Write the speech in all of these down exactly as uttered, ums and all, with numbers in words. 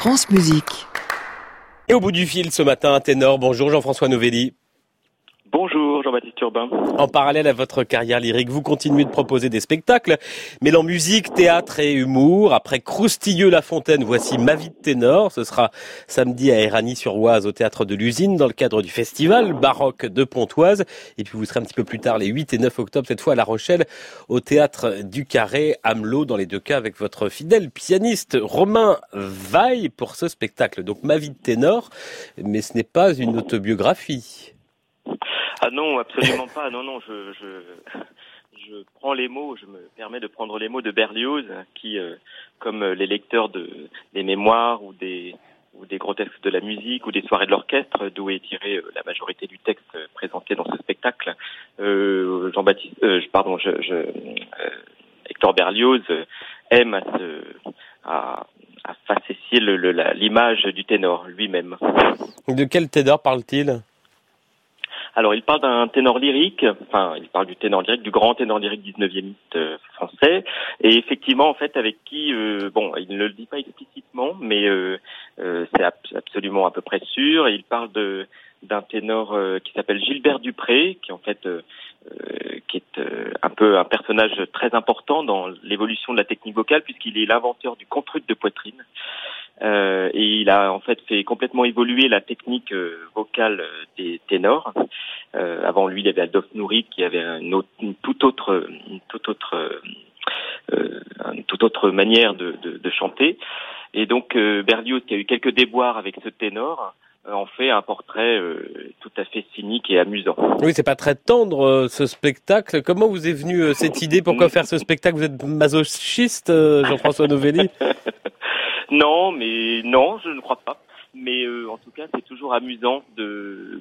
France Musique. Et au bout du fil ce matin, un ténor. Bonjour Jean-François Novelli. Bonjour Jean-Baptiste Urbain. En parallèle à votre carrière lyrique, vous continuez de proposer des spectacles mêlant musique, théâtre et humour. Après Croustilleux-La Fontaine, voici Ma vie de ténor. Ce sera samedi à Éragny-sur-Oise au Théâtre de l'Usine dans le cadre du festival baroque de Pontoise. Et puis vous serez un petit peu plus tard les huit et neuf octobre, cette fois à La Rochelle, au Théâtre du Carré, Amelot, dans les deux cas avec votre fidèle pianiste Romain Vaille pour ce spectacle. Donc Ma vie de ténor, mais ce n'est pas une autobiographie. Ah non, absolument pas. Non, non, je, je, je prends les mots, je me permets de prendre les mots de Berlioz, qui, euh, comme les lecteurs de, des mémoires ou des, ou des grotesques de la musique ou des soirées de l'orchestre, d'où est tirée la majorité du texte présenté dans ce spectacle, euh, Jean-Baptiste, euh, pardon, je, je, euh, Hector Berlioz aime à se, à, à facétier le, le, la, l'image du ténor lui-même. De quel ténor parle-t-il ? Alors, il parle d'un ténor lyrique, enfin, il parle du ténor lyrique, du grand ténor lyrique dix-neuviémiste euh, français, et effectivement, en fait, avec qui, euh, bon, il ne le dit pas explicitement, mais euh, euh, c'est ab- absolument à peu près sûr, et il parle de d'un ténor euh, qui s'appelle Gilbert Dupré, qui en fait, euh, euh, qui est euh, un peu un personnage très important dans l'évolution de la technique vocale, puisqu'il est l'inventeur du contrute de poitrine. Euh, et il a en fait fait complètement évoluer la technique euh, vocale des ténors. Euh, avant lui, il y avait Adolphe Nourrit qui avait une, autre, une toute autre, une toute autre, euh, une toute autre manière de, de, de chanter. Et donc euh, Berlioz, qui a eu quelques déboires avec ce ténor, euh, en fait un portrait euh, tout à fait cynique et amusant. Oui, c'est pas très tendre euh, ce spectacle. Comment vous est venue euh, cette idée ? Pourquoi faire ce spectacle ? Vous êtes masochiste, euh, Jean-François Novelli ? Non, mais non, je ne crois pas. Mais euh, en tout cas, c'est toujours amusant de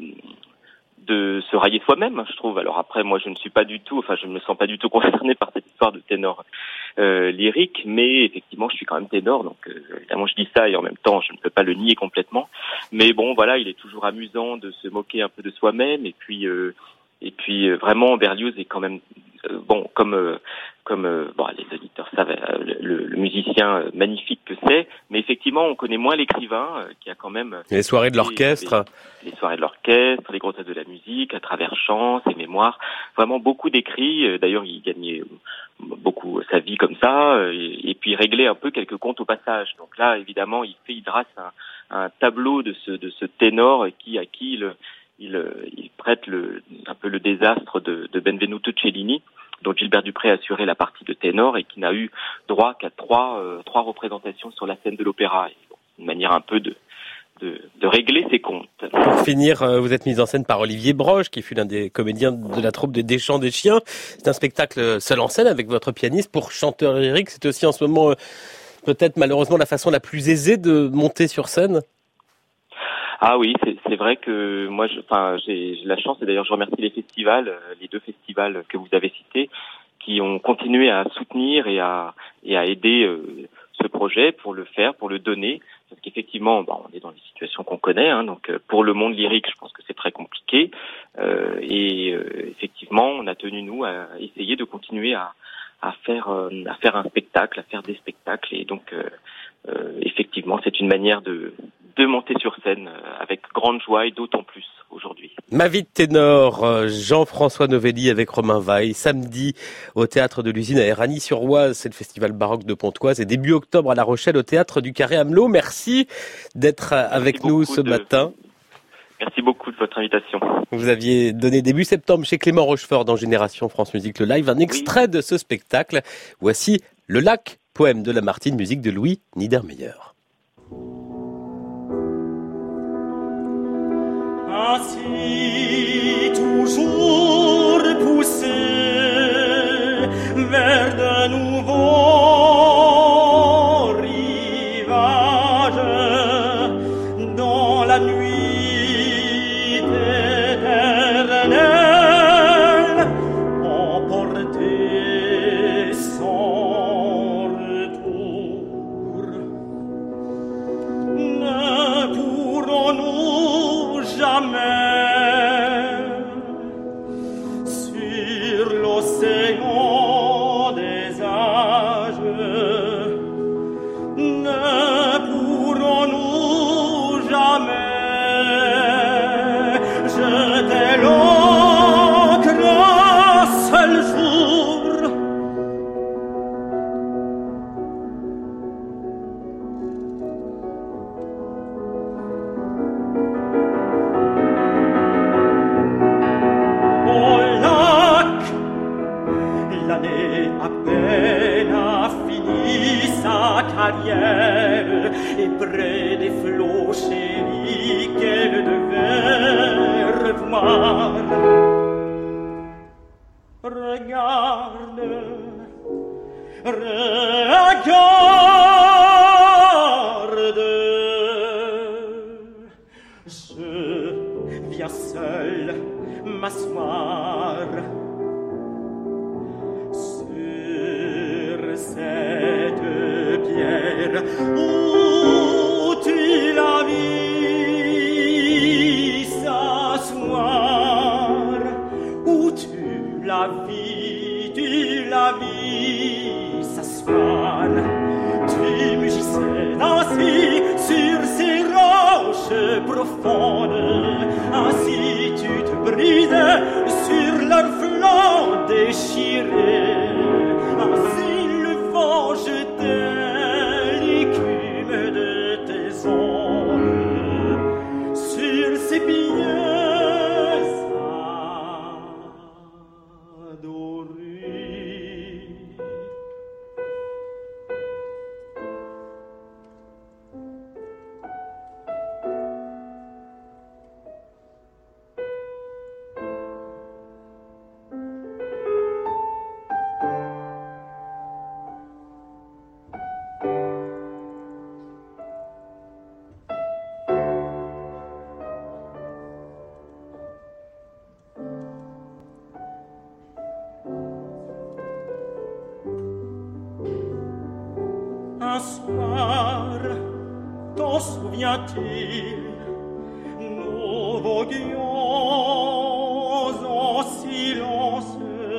de se railler soi-même, je trouve. Alors après, moi, je ne suis pas du tout, enfin, je ne me sens pas du tout concerné par cette histoire de ténor euh, lyrique, mais effectivement, je suis quand même ténor, donc euh, évidemment, je dis ça et en même temps, je ne peux pas le nier complètement. Mais bon, voilà, il est toujours amusant de se moquer un peu de soi-même, et puis euh, et puis euh, vraiment, Berlioz est quand même euh, bon, comme euh, comme euh, bon, les auditeurs savent, euh, le, le musicien euh, magnifique que c'est, mais effectivement, on connaît moins l'écrivain euh, qui a quand même les soirées de l'orchestre, les, les soirées de l'orchestre, les grosses de la musique, à travers chants, ses mémoires, vraiment beaucoup d'écrits. Euh, d'ailleurs, il gagnait beaucoup sa vie comme ça, euh, et, et puis il réglait un peu quelques comptes au passage. Donc là, évidemment, il fait, il drasse un, un tableau de ce de ce ténor qui à qui il il, il prête le un peu le désastre de, de Benvenuto Cellini, dont Gilbert Dupré a assuré la partie de ténor et qui n'a eu droit qu'à trois euh, trois représentations sur la scène de l'opéra. Et bon, une manière un peu de, de de régler ses comptes. Pour finir, euh, vous êtes mise en scène par Olivier Broche, qui fut l'un des comédiens de la troupe des Deschamps des Chiens. C'est un spectacle seul en scène avec votre pianiste. Pour chanteur lyrique, c'est aussi en ce moment euh, peut-être malheureusement la façon la plus aisée de monter sur scène. Ah oui, c'est, c'est vrai que moi, je, enfin, j'ai, j'ai la chance, et d'ailleurs je remercie les festivals, euh, les deux festivals que vous avez cités, qui ont continué à soutenir et à et à aider euh, ce projet pour le faire, pour le donner, parce qu'effectivement, bah, on est dans les situations qu'on connaît, hein, donc euh, pour le monde lyrique, je pense que c'est très compliqué, euh, et euh, effectivement, on a tenu nous à essayer de continuer à à faire euh, à faire un spectacle, à faire des spectacles, et donc euh, euh, effectivement, c'est une manière de de monter sur scène avec grande joie et d'autant plus aujourd'hui. Ma vie de ténor, Jean-François Novelli avec Romain Vaille, samedi au Théâtre de l'Usine à Éragny-sur-Oise, c'est le festival baroque de Pontoise, et début octobre à La Rochelle au Théâtre du Carré Amelot. Merci d'être avec nous ce de... matin. Merci beaucoup de votre invitation. Vous aviez donné début septembre chez Clément Rochefort dans Génération France Musique le live, un extrait oui. de ce spectacle. Voici Le Lac, poème de Lamartine, musique de Louis Niedermeyer. Ainsi toujours poussé vers de nouveaux rivages dans la nuit éternelle, emporté sans retour. Ne pourrons-nous jamais sur l'océan rivière et près des flots chéris qu'elle devait revoir. Regarde, regarde, je viens seul m'asseoir sur cette pierre où tu l'as vu s'asseoir, où tu l'as vu, tu l'as vu s'asseoir. Tu mugissais ainsi sur ces roches profondes, ainsi tu te brisais sur leurs flancs déchirés, ainsi le vent jetait l'écume de tes ondes sur ces pieds adorés. Un soir, t'en souviens-t-il, nous voguions en silence.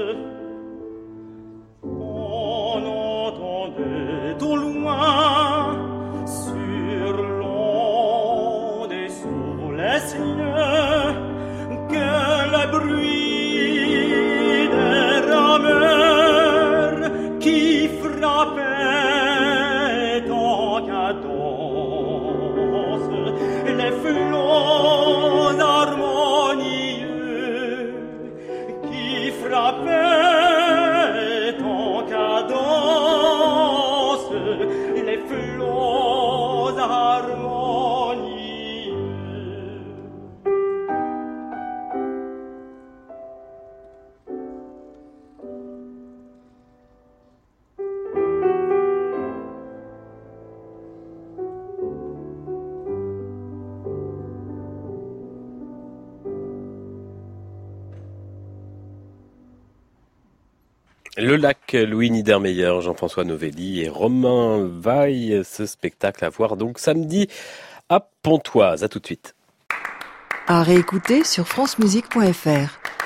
On entendait au loin, sur l'onde et sous les cieux, que le bruit des rameurs qui frappaient les flots harmonieux qui frappaient en cadence, les flots harmonieux. Le lac Louis Niedermeyer, Jean-François Novelli et Romain Vaille, ce spectacle à voir donc samedi à Pontoise. À tout de suite. À réécouter sur francemusique point f r.